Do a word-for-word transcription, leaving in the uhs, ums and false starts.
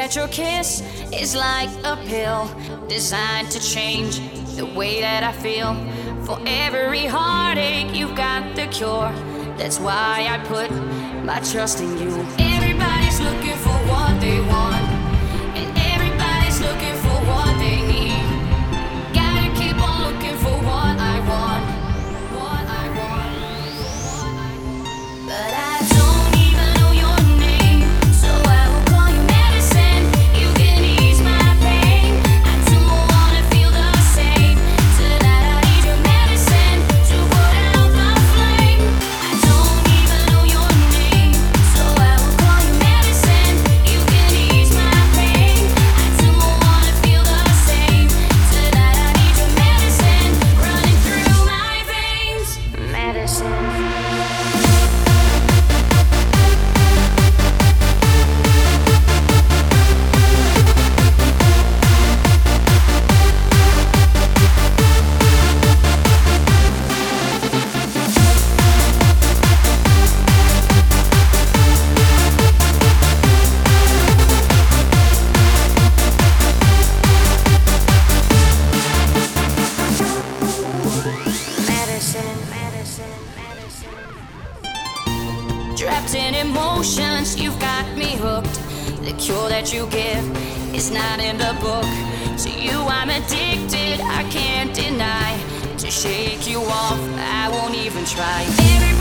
that your kiss is like a pill designed to change the way that I feel. For every heartache, you've got the cure. That's why I put my trust in you. Everybody's looking for what they want, and everybody's looking for what they need. Gotta keep on looking for what I want, what I want, what I want. But I don't even know your name, so I will call you medicine. You can ease my pain. I don't wanna feel the same. Tonight I need your medicine to put out the flame. I don't even know your name, so I will call you medicine. You can ease my pain. I don't wanna feel the same. Tonight I need your medicine running through my veins. Medicine. Medicine, medicine, medicine. Trapped in emotions, you've got me hooked. The cure that you give is not in the book. To you I'm addicted, I can't deny. To shake you off, I won't even try. Every